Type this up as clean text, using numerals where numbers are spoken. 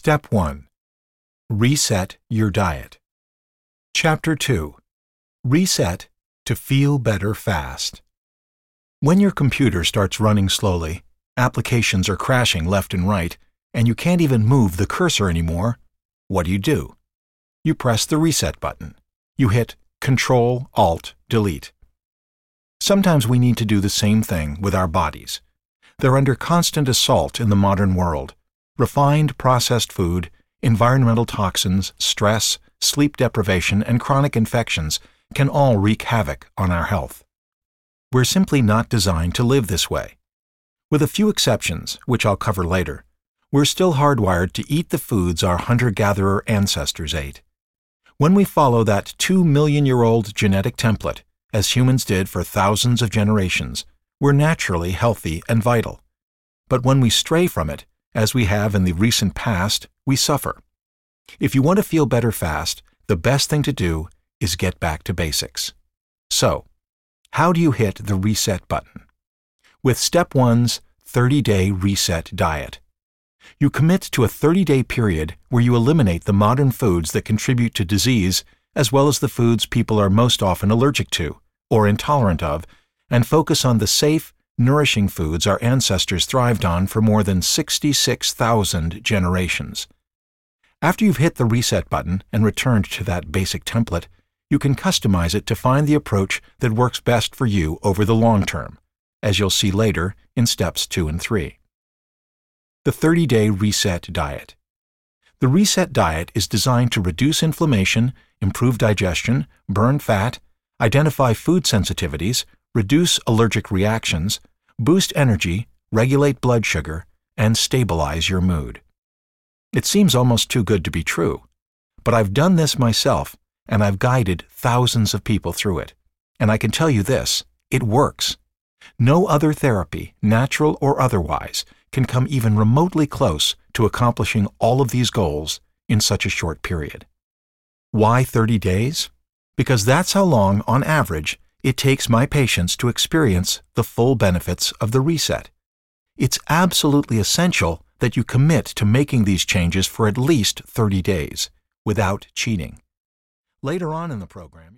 Step 1. Reset your diet. Chapter 2. Reset to feel better fast. When your computer starts running slowly, applications are crashing left and right, and you can't even move the cursor anymore, what do? You press the reset button. You hit Ctrl-Alt-Delete. Sometimes we need to do the same thing with our bodies. They're under constant assault in the modern world. Refined processed food, environmental toxins, stress, sleep deprivation, and chronic infections can all wreak havoc on our health. We're simply not designed to live this way. With a few exceptions, which I'll cover later, we're still hardwired to eat the foods our hunter-gatherer ancestors ate. When we follow that 2-million-year-old genetic template, as humans did for thousands of generations, we're naturally healthy and vital. But when we stray from it, as we have in the recent past, we suffer. If you want to feel better fast, the best thing to do is get back to basics. So, how do you hit the reset button? With Step 1's 30-day reset diet. You commit to a 30-day period where you eliminate the modern foods that contribute to disease, as well as the foods people are most often allergic to or intolerant of, and focus on the safe, nourishing foods our ancestors thrived on for more than 66,000 generations. After you've hit the reset button and returned to that basic template, you can customize it to find the approach that works best for you over the long term, as you'll see later in Steps 2 and 3. The 30-day reset diet. The reset diet is designed to reduce inflammation, improve digestion, burn fat, identify food sensitivities, reduce allergic reactions, boost energy, regulate blood sugar, and stabilize your mood. It seems almost too good to be true, but I've done this myself, and I've guided thousands of people through it. And I can tell you this, it works. No other therapy, natural or otherwise, can come even remotely close to accomplishing all of these goals in such a short period. Why 30 days? Because that's how long, on average, it takes my patients to experience the full benefits of the reset. It's absolutely essential that you commit to making these changes for at least 30 days, without cheating. Later on in the program,